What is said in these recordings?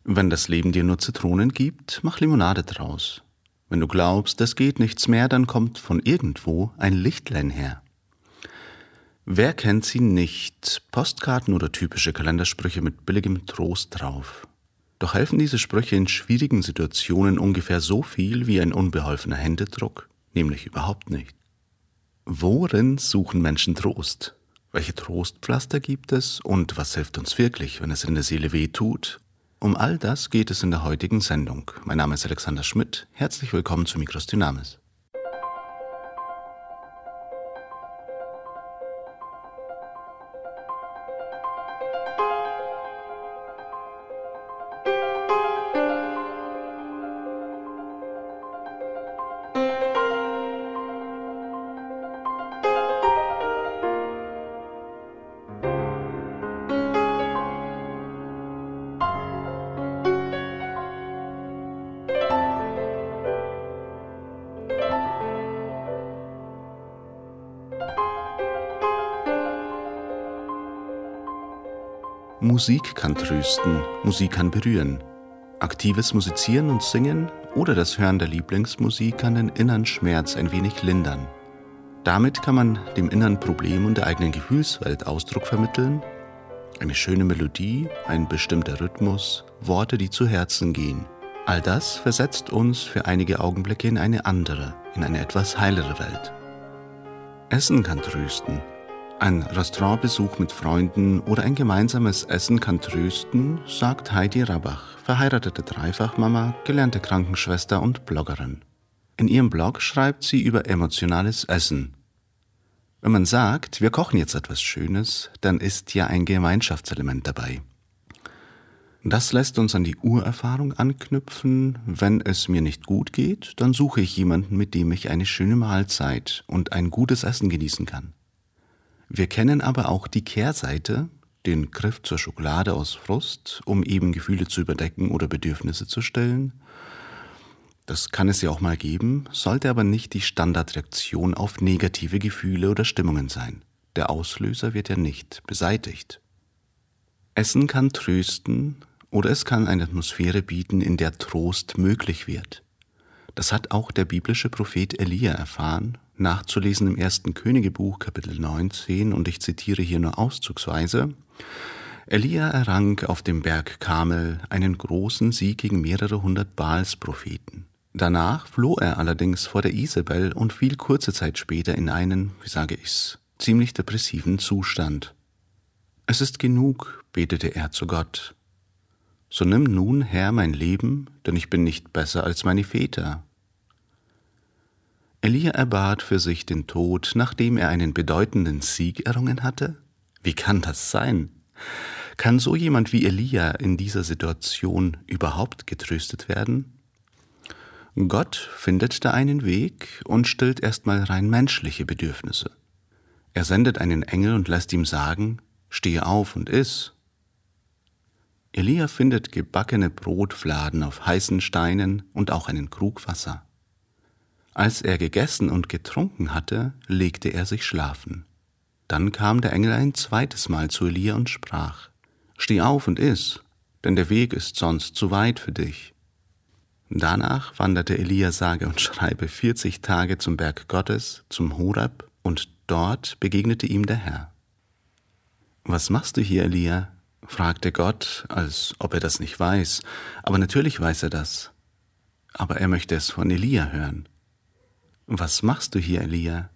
Wenn das Leben dir nur Zitronen gibt, mach Limonade draus. Wenn du glaubst, es geht nichts mehr, dann kommt von irgendwo ein Lichtlein her. Wer kennt sie nicht? Postkarten oder typische Kalendersprüche mit billigem Trost drauf. Doch helfen diese Sprüche in schwierigen Situationen ungefähr so viel wie ein unbeholfener Händedruck, nämlich überhaupt nicht. Worin suchen Menschen Trost? Welche Trostpflaster gibt es und was hilft uns wirklich, wenn es in der Seele weh tut? Um all das geht es in der heutigen Sendung. Mein Name ist Alexander Schmidt. Herzlich willkommen zu Micros Dynamis. Musik kann trösten, Musik kann berühren. Aktives Musizieren und Singen oder das Hören der Lieblingsmusik kann den inneren Schmerz ein wenig lindern. Damit kann man dem inneren Problem und der eigenen Gefühlswelt Ausdruck vermitteln. Eine schöne Melodie, ein bestimmter Rhythmus, Worte, die zu Herzen gehen. All das versetzt uns für einige Augenblicke in eine andere, in eine etwas heilere Welt. Essen kann trösten. Ein Restaurantbesuch mit Freunden oder ein gemeinsames Essen kann trösten, sagt Heidi Rabach, verheiratete Dreifachmama, gelernte Krankenschwester und Bloggerin. In ihrem Blog schreibt sie über emotionales Essen. Wenn man sagt, wir kochen jetzt etwas Schönes, dann ist ja ein Gemeinschaftselement dabei. Das lässt uns an die Urerfahrung anknüpfen, wenn es mir nicht gut geht, dann suche ich jemanden, mit dem ich eine schöne Mahlzeit und ein gutes Essen genießen kann. Wir kennen aber auch die Kehrseite, den Griff zur Schokolade aus Frust, um eben Gefühle zu überdecken oder Bedürfnisse zu stillen. Das kann es ja auch mal geben, sollte aber nicht die Standardreaktion auf negative Gefühle oder Stimmungen sein. Der Auslöser wird ja nicht beseitigt. Essen kann trösten oder es kann eine Atmosphäre bieten, in der Trost möglich wird. Das hat auch der biblische Prophet Elia erfahren, nachzulesen im 1. Königebuch, Kapitel 19, und ich zitiere hier nur auszugsweise. Elia errang auf dem Berg Karmel einen großen Sieg gegen mehrere hundert Baals-Propheten. Danach floh er allerdings vor der Isabel und fiel kurze Zeit später in einen, ziemlich depressiven Zustand. Es ist genug, betete er zu Gott. So nimm nun, Herr, mein Leben, denn ich bin nicht besser als meine Väter. Elia erbat für sich den Tod, nachdem er einen bedeutenden Sieg errungen hatte? Wie kann das sein? Kann so jemand wie Elia in dieser Situation überhaupt getröstet werden? Gott findet da einen Weg und stillt erstmal rein menschliche Bedürfnisse. Er sendet einen Engel und lässt ihm sagen, stehe auf und iss. Elia findet gebackene Brotfladen auf heißen Steinen und auch einen Krug Wasser. Als er gegessen und getrunken hatte, legte er sich schlafen. Dann kam der Engel ein zweites Mal zu Elia und sprach, steh auf und iss, denn der Weg ist sonst zu weit für dich. Danach wanderte Elia sage und schreibe 40 Tage zum Berg Gottes, zum Horeb, und dort begegnete ihm der Herr. Was machst du hier, Elia? Fragte Gott, als ob er das nicht weiß, aber natürlich weiß er das. Aber er möchte es von Elia hören. Was machst du hier, Elia?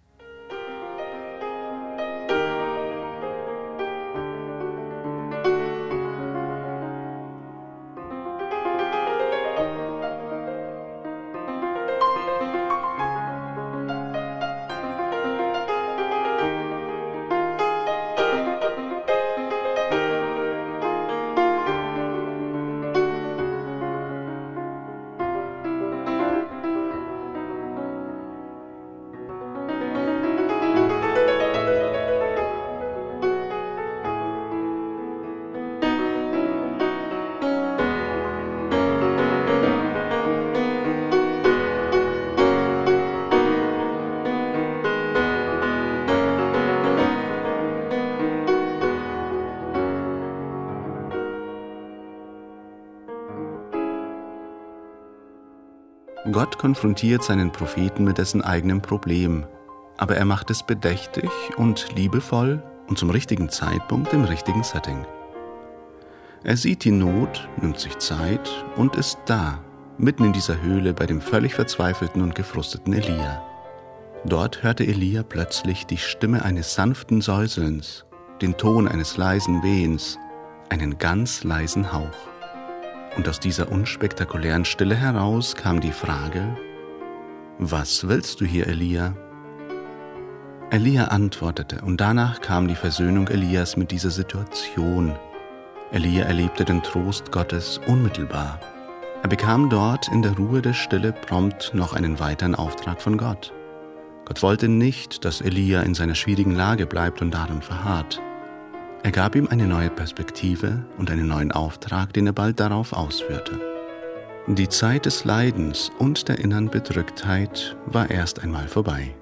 Gott konfrontiert seinen Propheten mit dessen eigenem Problem, aber er macht es bedächtig und liebevoll und zum richtigen Zeitpunkt im richtigen Setting. Er sieht die Not, nimmt sich Zeit und ist da, mitten in dieser Höhle bei dem völlig verzweifelten und gefrusteten Elia. Dort hörte Elia plötzlich die Stimme eines sanften Säuselns, den Ton eines leisen Wehens, einen ganz leisen Hauch. Und aus dieser unspektakulären Stille heraus kam die Frage: Was willst du hier, Elia? Elia antwortete, und danach kam die Versöhnung Elias mit dieser Situation. Elia erlebte den Trost Gottes unmittelbar. Er bekam dort in der Ruhe der Stille prompt noch einen weiteren Auftrag von Gott. Gott wollte nicht, dass Elia in seiner schwierigen Lage bleibt und darin verharrt. Er gab ihm eine neue Perspektive und einen neuen Auftrag, den er bald darauf ausführte. Die Zeit des Leidens und der inneren Bedrücktheit war erst einmal vorbei.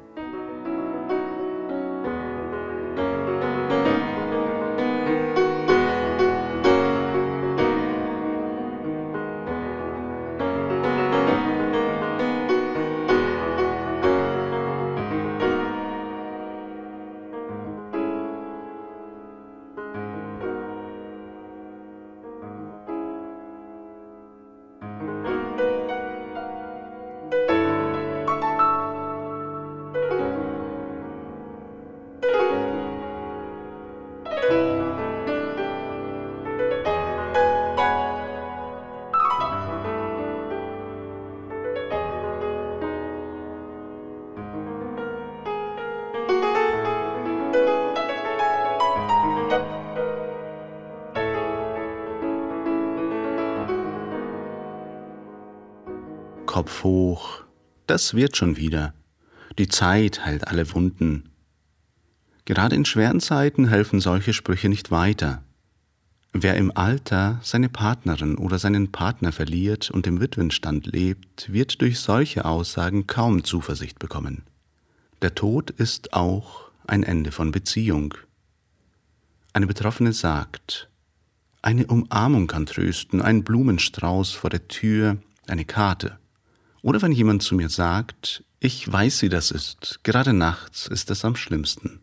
Kopf hoch, das wird schon wieder. Die Zeit heilt alle Wunden. Gerade in schweren Zeiten helfen solche Sprüche nicht weiter. Wer im Alter seine Partnerin oder seinen Partner verliert und im Witwenstand lebt, wird durch solche Aussagen kaum Zuversicht bekommen. Der Tod ist auch ein Ende von Beziehung. Eine Betroffene sagt: Eine Umarmung kann trösten, ein Blumenstrauß vor der Tür, eine Karte. Oder wenn jemand zu mir sagt: Ich weiß, wie das ist, gerade nachts ist es am schlimmsten.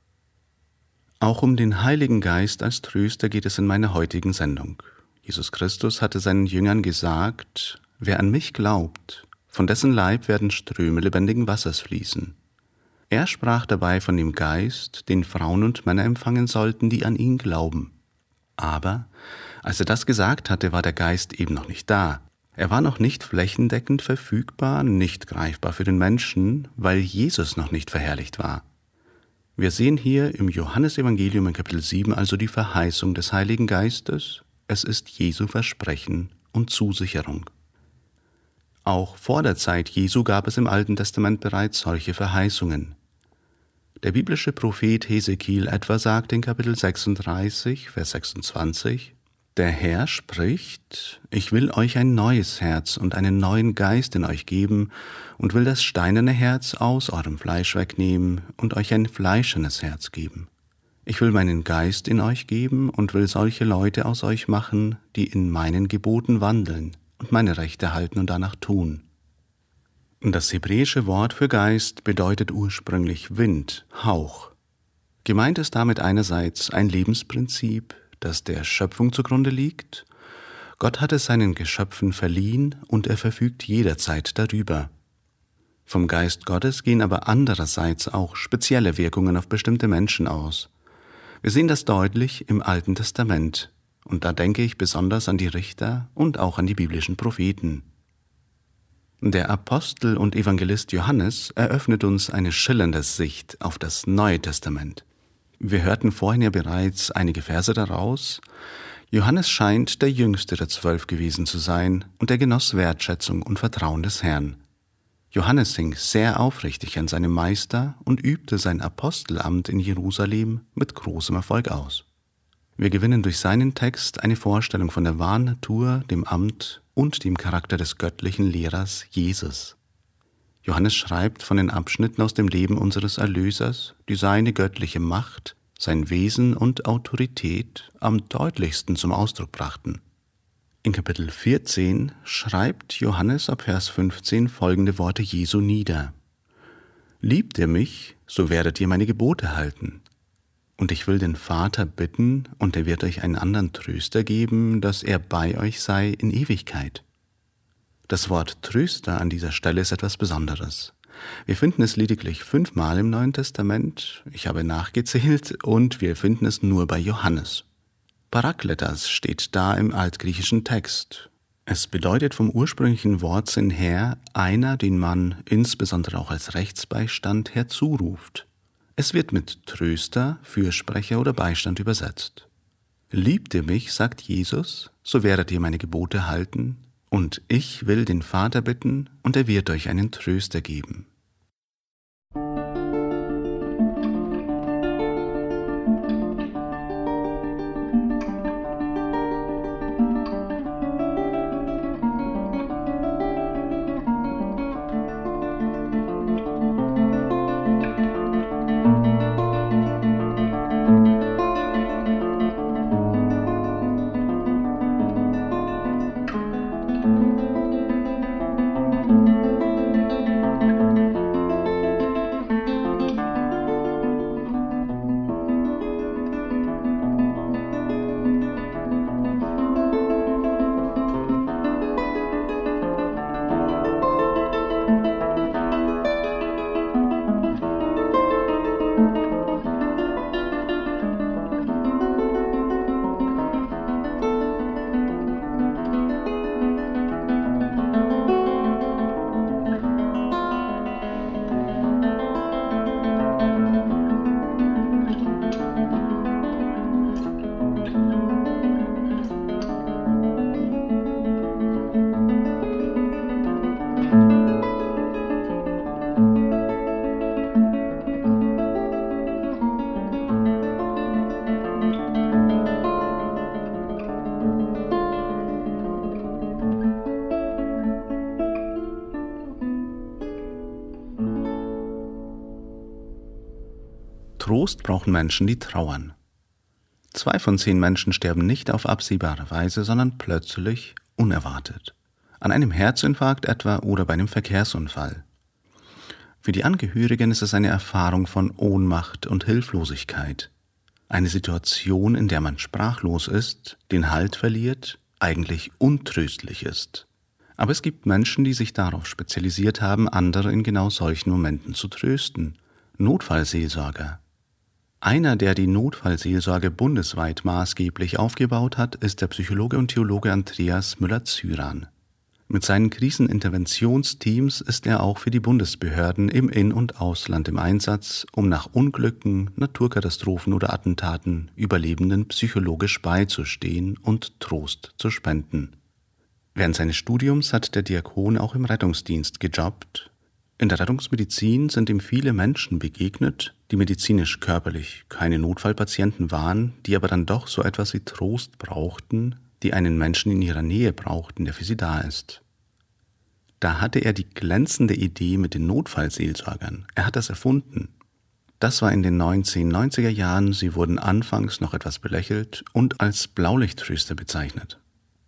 Auch um den Heiligen Geist als Tröster geht es in meiner heutigen Sendung. Jesus Christus hatte seinen Jüngern gesagt: Wer an mich glaubt, von dessen Leib werden Ströme lebendigen Wassers fließen. Er sprach dabei von dem Geist, den Frauen und Männer empfangen sollten, die an ihn glauben. Aber als er das gesagt hatte, war der Geist eben noch nicht da. Er war noch nicht flächendeckend verfügbar, nicht greifbar für den Menschen, weil Jesus noch nicht verherrlicht war. Wir sehen hier im Johannesevangelium in Kapitel 7 also die Verheißung des Heiligen Geistes. Es ist Jesu Versprechen und Zusicherung. Auch vor der Zeit Jesu gab es im Alten Testament bereits solche Verheißungen. Der biblische Prophet Hesekiel etwa sagt in Kapitel 36, Vers 26: Der Herr spricht: Ich will euch ein neues Herz und einen neuen Geist in euch geben und will das steinerne Herz aus eurem Fleisch wegnehmen und euch ein fleischernes Herz geben. Ich will meinen Geist in euch geben und will solche Leute aus euch machen, die in meinen Geboten wandeln und meine Rechte halten und danach tun. Das hebräische Wort für Geist bedeutet ursprünglich Wind, Hauch. Gemeint ist damit einerseits ein Lebensprinzip, das der Schöpfung zugrunde liegt. Gott hat es seinen Geschöpfen verliehen und er verfügt jederzeit darüber. Vom Geist Gottes gehen aber andererseits auch spezielle Wirkungen auf bestimmte Menschen aus. Wir sehen das deutlich im Alten Testament, und da denke ich besonders an die Richter und auch an die biblischen Propheten. Der Apostel und Evangelist Johannes eröffnet uns eine schillernde Sicht auf das Neue Testament. Wir hörten vorhin ja bereits einige Verse daraus. Johannes scheint der jüngste der 12 gewesen zu sein und er genoss Wertschätzung und Vertrauen des Herrn. Johannes hing sehr aufrichtig an seinem Meister und übte sein Apostelamt in Jerusalem mit großem Erfolg aus. Wir gewinnen durch seinen Text eine Vorstellung von der wahren Natur, dem Amt und dem Charakter des göttlichen Lehrers Jesus. Johannes schreibt von den Abschnitten aus dem Leben unseres Erlösers, die seine göttliche Macht, sein Wesen und Autorität am deutlichsten zum Ausdruck brachten. In Kapitel 14 schreibt Johannes ab Vers 15 folgende Worte Jesu nieder. Liebt ihr mich, so werdet ihr meine Gebote halten. Und ich will den Vater bitten, und er wird euch einen anderen Tröster geben, dass er bei euch sei in Ewigkeit. Das Wort Tröster an dieser Stelle ist etwas Besonderes. Wir finden es lediglich 5-mal im Neuen Testament, ich habe nachgezählt, und wir finden es nur bei Johannes. Parakletas steht da im altgriechischen Text. Es bedeutet vom ursprünglichen Wortsinn her einer, den man insbesondere auch als Rechtsbeistand herzuruft. Es wird mit Tröster, Fürsprecher oder Beistand übersetzt. Liebt ihr mich, sagt Jesus, so werdet ihr meine Gebote halten, und ich will den Vater bitten, und er wird euch einen Tröster geben. Trost brauchen Menschen, die trauern. 2 von 10 Menschen sterben nicht auf absehbare Weise, sondern plötzlich, unerwartet. An einem Herzinfarkt etwa oder bei einem Verkehrsunfall. Für die Angehörigen ist es eine Erfahrung von Ohnmacht und Hilflosigkeit. Eine Situation, in der man sprachlos ist, den Halt verliert, eigentlich untröstlich ist. Aber es gibt Menschen, die sich darauf spezialisiert haben, andere in genau solchen Momenten zu trösten. Notfallseelsorger. Einer, der die Notfallseelsorge bundesweit maßgeblich aufgebaut hat, ist der Psychologe und Theologe Andreas Müller-Zyran. Mit seinen Kriseninterventionsteams ist er auch für die Bundesbehörden im In- und Ausland im Einsatz, um nach Unglücken, Naturkatastrophen oder Attentaten Überlebenden psychologisch beizustehen und Trost zu spenden. Während seines Studiums hat der Diakon auch im Rettungsdienst gejobbt. In der Rettungsmedizin sind ihm viele Menschen begegnet, die medizinisch körperlich keine Notfallpatienten waren, die aber dann doch so etwas wie Trost brauchten, die einen Menschen in ihrer Nähe brauchten, der für sie da ist. Da hatte er die glänzende Idee mit den Notfallseelsorgern. Er hat das erfunden. Das war in den 1990er Jahren, sie wurden anfangs noch etwas belächelt und als Blaulichttröster bezeichnet.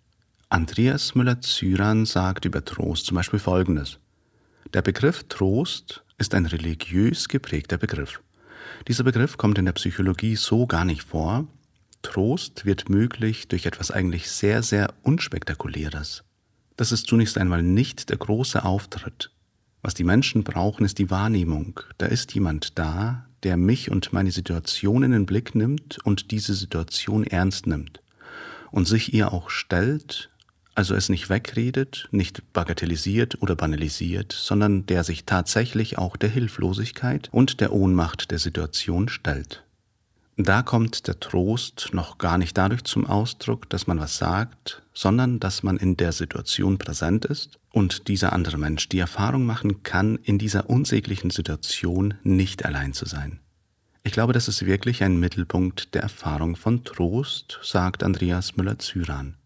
Andreas Müller-Zyran sagt über Trost zum Beispiel Folgendes. Der Begriff Trost ist ein religiös geprägter Begriff. Dieser Begriff kommt in der Psychologie so gar nicht vor. Trost wird möglich durch etwas eigentlich sehr, sehr Unspektakuläres. Das ist zunächst einmal nicht der große Auftritt. Was die Menschen brauchen, ist die Wahrnehmung. Da ist jemand da, der mich und meine Situation in den Blick nimmt und diese Situation ernst nimmt und sich ihr auch stellt, also es nicht wegredet, nicht bagatellisiert oder banalisiert, sondern der sich tatsächlich auch der Hilflosigkeit und der Ohnmacht der Situation stellt. Da kommt der Trost noch gar nicht dadurch zum Ausdruck, dass man was sagt, sondern dass man in der Situation präsent ist und dieser andere Mensch die Erfahrung machen kann, in dieser unsäglichen Situation nicht allein zu sein. Ich glaube, das ist wirklich ein Mittelpunkt der Erfahrung von Trost, sagt Andreas Müller-Zyran.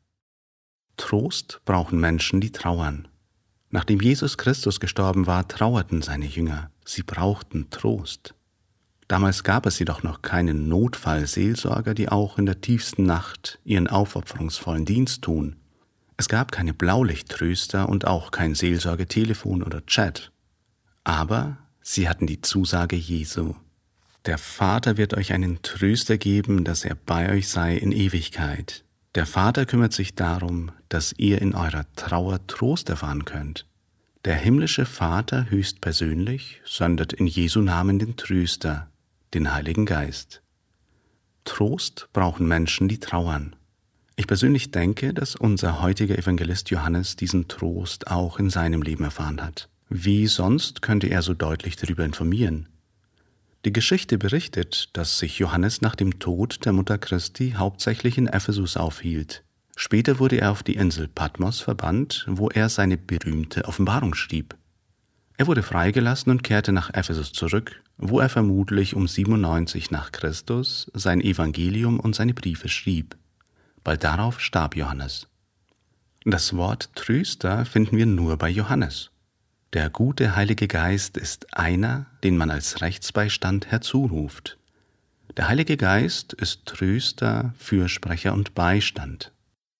Trost brauchen Menschen, die trauern. Nachdem Jesus Christus gestorben war, trauerten seine Jünger. Sie brauchten Trost. Damals gab es jedoch noch keinen Notfallseelsorger, die auch in der tiefsten Nacht ihren aufopferungsvollen Dienst tun. Es gab keine Blaulichttröster und auch kein Seelsorgetelefon oder Chat. Aber sie hatten die Zusage Jesu. Der Vater wird euch einen Tröster geben, dass er bei euch sei in Ewigkeit. Der Vater kümmert sich darum, dass ihr in eurer Trauer Trost erfahren könnt. Der himmlische Vater höchstpersönlich sendet in Jesu Namen den Tröster, den Heiligen Geist. Trost brauchen Menschen, die trauern. Ich persönlich denke, dass unser heutiger Evangelist Johannes diesen Trost auch in seinem Leben erfahren hat. Wie sonst könnte er so deutlich darüber informieren? Die Geschichte berichtet, dass sich Johannes nach dem Tod der Mutter Christi hauptsächlich in Ephesus aufhielt. Später wurde er auf die Insel Patmos verbannt, wo er seine berühmte Offenbarung schrieb. Er wurde freigelassen und kehrte nach Ephesus zurück, wo er vermutlich um 97 nach Christus sein Evangelium und seine Briefe schrieb. Bald darauf starb Johannes. Das Wort Tröster finden wir nur bei Johannes. Der gute Heilige Geist ist einer, den man als Rechtsbeistand herzuruft. Der Heilige Geist ist Tröster, Fürsprecher und Beistand.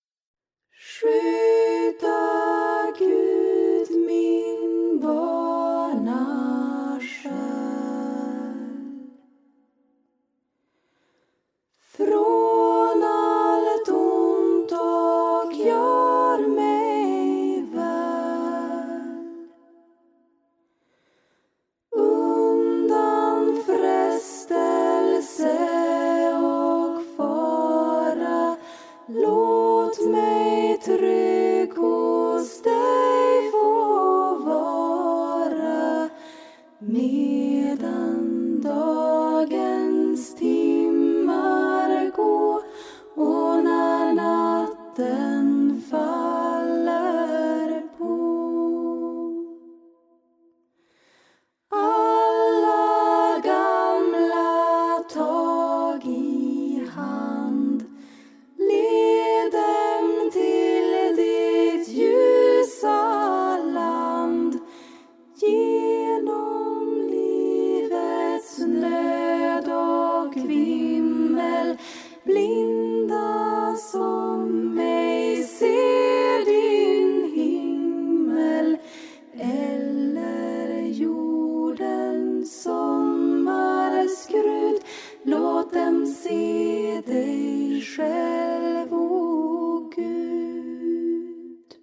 Skydda Gud min barnasjäl från allt ont och gör mig väl undan frestelse och fara. Låt mig trygg hos dig få vara medan dagens timmar gå och när natten faller på. Alla gamla tag i hand, led dem till ditt ljusa land. Genom livets nöd och vimmel, blinda som mig ser din himmel, eller jordens sommarskrud. Låt dem se dig själv, o Gud.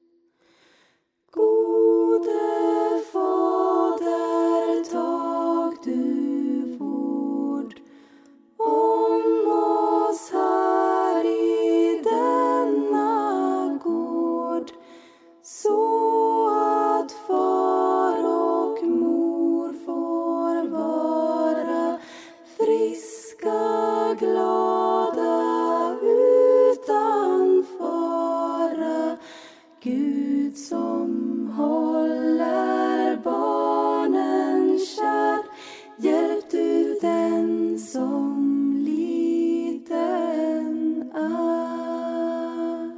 Gode Fader, tag du vård om oss här i denna gård, så att far och mor får vara friska, glada, utan fara. Gud som håller barnen kär, hjälp du den som liten är.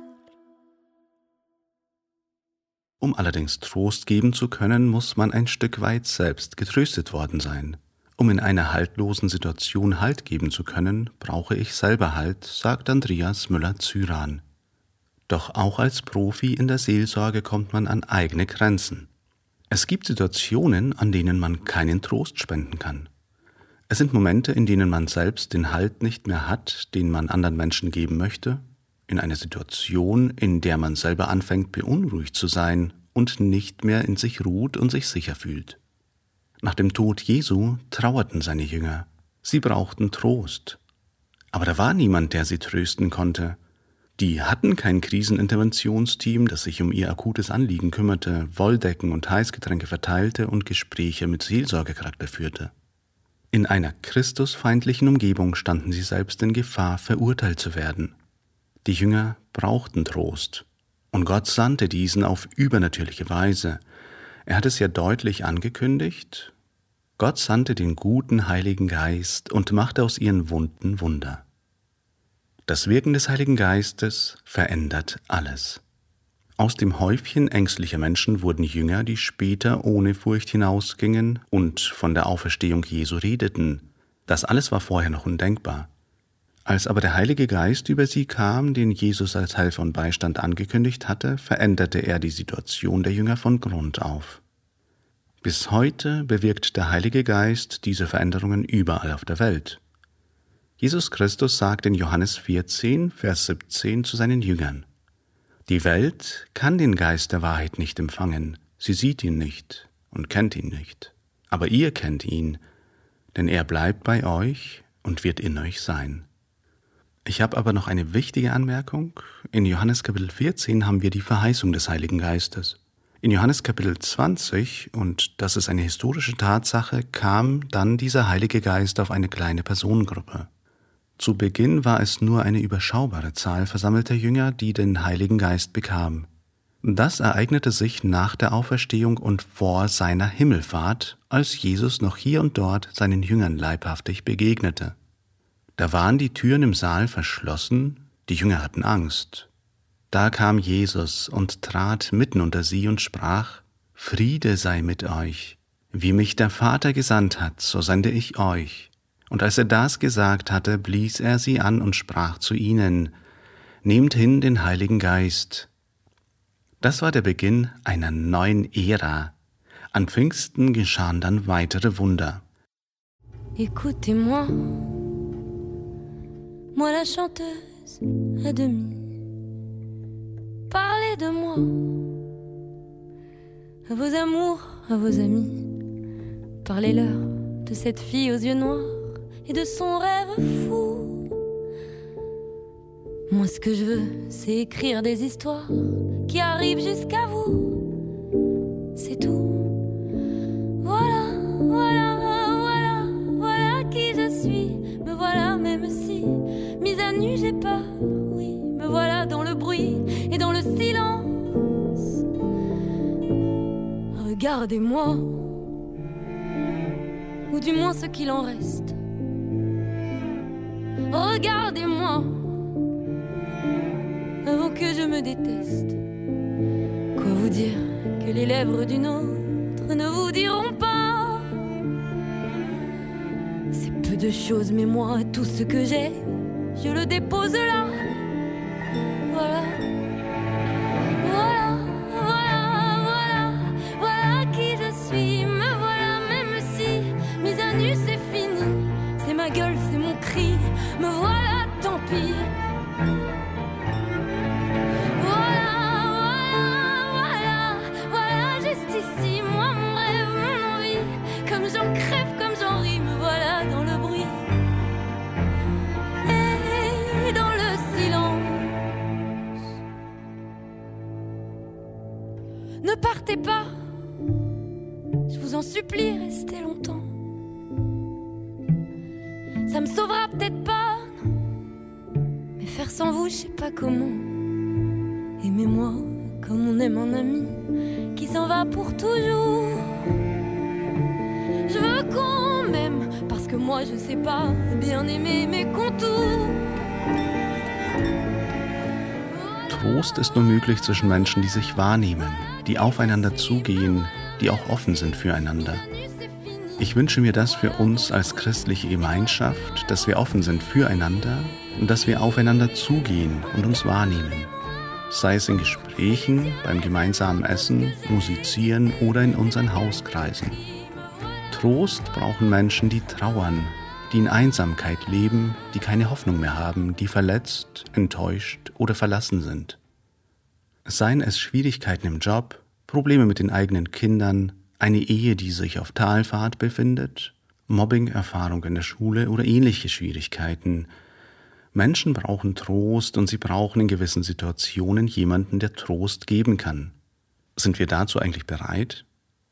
Um allerdings Trost geben zu können, muss man ein Stück weit selbst getröstet worden sein. Um in einer haltlosen Situation Halt geben zu können, brauche ich selber Halt, sagt Andreas Müller-Zyran. Doch auch als Profi in der Seelsorge kommt man an eigene Grenzen. Es gibt Situationen, an denen man keinen Trost spenden kann. Es sind Momente, in denen man selbst den Halt nicht mehr hat, den man anderen Menschen geben möchte, in einer Situation, in der man selber anfängt, beunruhigt zu sein und nicht mehr in sich ruht und sich sicher fühlt. Nach dem Tod Jesu trauerten seine Jünger. Sie brauchten Trost. Aber da war niemand, der sie trösten konnte. Die hatten kein Kriseninterventionsteam, das sich um ihr akutes Anliegen kümmerte, Wolldecken und Heißgetränke verteilte und Gespräche mit Seelsorgecharakter führte. In einer christusfeindlichen Umgebung standen sie selbst in Gefahr, verurteilt zu werden. Die Jünger brauchten Trost. Und Gott sandte diesen auf übernatürliche Weise. Er hat es ja deutlich angekündigt. Gott sandte den guten Heiligen Geist und machte aus ihren Wunden Wunder. Das Wirken des Heiligen Geistes verändert alles. Aus dem Häufchen ängstlicher Menschen wurden Jünger, die später ohne Furcht hinausgingen und von der Auferstehung Jesu redeten. Das alles war vorher noch undenkbar. Als aber der Heilige Geist über sie kam, den Jesus als Helfer und Beistand angekündigt hatte, veränderte er die Situation der Jünger von Grund auf. Bis heute bewirkt der Heilige Geist diese Veränderungen überall auf der Welt. Jesus Christus sagt in Johannes 14, Vers 17 zu seinen Jüngern: Die Welt kann den Geist der Wahrheit nicht empfangen, sie sieht ihn nicht und kennt ihn nicht. Aber ihr kennt ihn, denn er bleibt bei euch und wird in euch sein. Ich habe aber noch eine wichtige Anmerkung. In Johannes Kapitel 14 haben wir die Verheißung des Heiligen Geistes. In Johannes Kapitel 20, und das ist eine historische Tatsache, kam dann dieser Heilige Geist auf eine kleine Personengruppe. Zu Beginn war es nur eine überschaubare Zahl versammelter Jünger, die den Heiligen Geist bekamen. Das ereignete sich nach der Auferstehung und vor seiner Himmelfahrt, als Jesus noch hier und dort seinen Jüngern leibhaftig begegnete. Da waren die Türen im Saal verschlossen, die Jünger hatten Angst. Da kam Jesus und trat mitten unter sie und sprach: Friede sei mit euch. Wie mich der Vater gesandt hat, so sende ich euch. Und als er das gesagt hatte, blies er sie an und sprach zu ihnen: Nehmt hin den Heiligen Geist. Das war der Beginn einer neuen Ära. An Pfingsten geschahen dann weitere Wunder. Écoutez-moi, moi la chanteuse à demi. Parlez de moi, à vos amours, à vos amis. Parlez-leur de cette fille aux yeux noirs et de son rêve fou. Moi ce que je veux, c'est écrire des histoires qui arrivent jusqu'à vous. C'est tout. Voilà, voilà, voilà, voilà qui je suis. Me voilà même si, mise à nu j'ai peur, oui. Me voilà dans le bruit et dans le silence. Regardez-moi, ou du moins ce qu'il en reste. Regardez-moi, avant que je me déteste. Quoi vous dire que les lèvres d'une autre ne vous diront pas? C'est peu de choses, mais moi, tout ce que j'ai, je le dépose là. Voilà, voilà, voilà, voilà, voilà qui je suis. Me voilà même si, mise à nu c'est fini. C'est ma gueule, c'est mon cri. Me voilà, tant pis. Voilà, voilà, voilà, voilà, juste ici. Moi, mon rêve, mon envie. Comme j'en crève, comme j'en ris. Me voilà dans le bruit et dans le silence. Ne partez pas, je vous en supplie, restez longtemps. Ça me sauvera peut-être pas, non. Mais faire sans vous, je sais pas comment. Aimez-moi comme on aime un ami qui s'en va pour toujours. Je veux qu'on m'aime, parce que moi je sais pas bien aimer mes contours. Trost ist nur möglich zwischen Menschen, die sich wahrnehmen, die aufeinander zugehen, die auch offen sind füreinander. Ich wünsche mir das für uns als christliche Gemeinschaft, dass wir offen sind füreinander und dass wir aufeinander zugehen und uns wahrnehmen. Sei es in Gesprächen, beim gemeinsamen Essen, Musizieren oder in unseren Hauskreisen. Trost brauchen Menschen, die trauern, die in Einsamkeit leben, die keine Hoffnung mehr haben, die verletzt, enttäuscht oder verlassen sind. Seien es Schwierigkeiten im Job, Probleme mit den eigenen Kindern, eine Ehe, die sich auf Talfahrt befindet, Mobbing-Erfahrung in der Schule oder ähnliche Schwierigkeiten. Menschen brauchen Trost und sie brauchen in gewissen Situationen jemanden, der Trost geben kann. Sind wir dazu eigentlich bereit?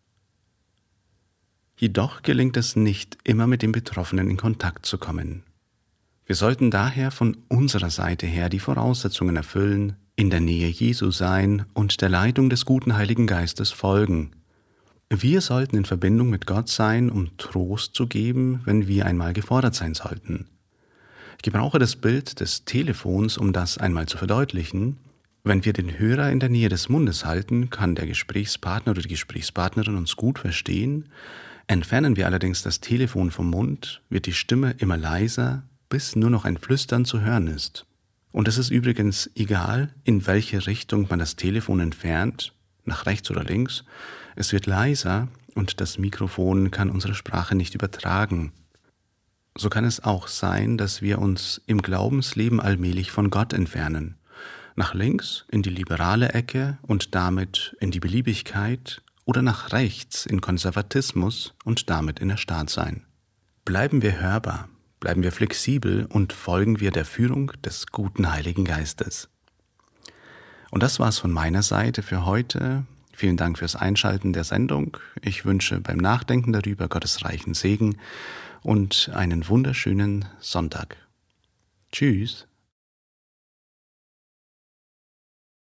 Jedoch gelingt es nicht, immer mit den Betroffenen in Kontakt zu kommen. Wir sollten daher von unserer Seite her die Voraussetzungen erfüllen, in der Nähe Jesu sein und der Leitung des guten Heiligen Geistes folgen. Wir sollten in Verbindung mit Gott sein, um Trost zu geben, wenn wir einmal gefordert sein sollten. Ich gebrauche das Bild des Telefons, um das einmal zu verdeutlichen. Wenn wir den Hörer in der Nähe des Mundes halten, kann der Gesprächspartner oder die Gesprächspartnerin uns gut verstehen. Entfernen wir allerdings das Telefon vom Mund, wird die Stimme immer leiser, bis nur noch ein Flüstern zu hören ist. Und es ist übrigens egal, in welche Richtung man das Telefon entfernt, nach rechts oder links, es wird leiser und das Mikrofon kann unsere Sprache nicht übertragen. So kann es auch sein, dass wir uns im Glaubensleben allmählich von Gott entfernen. Nach links in die liberale Ecke und damit in die Beliebigkeit oder nach rechts in Konservatismus und damit in der Staatssein. Bleiben wir hörbar, bleiben wir flexibel und folgen wir der Führung des guten Heiligen Geistes. Und das war's von meiner Seite für heute. Vielen Dank fürs Einschalten der Sendung. Ich wünsche beim Nachdenken darüber Gottes reichen Segen und einen wunderschönen Sonntag. Tschüss.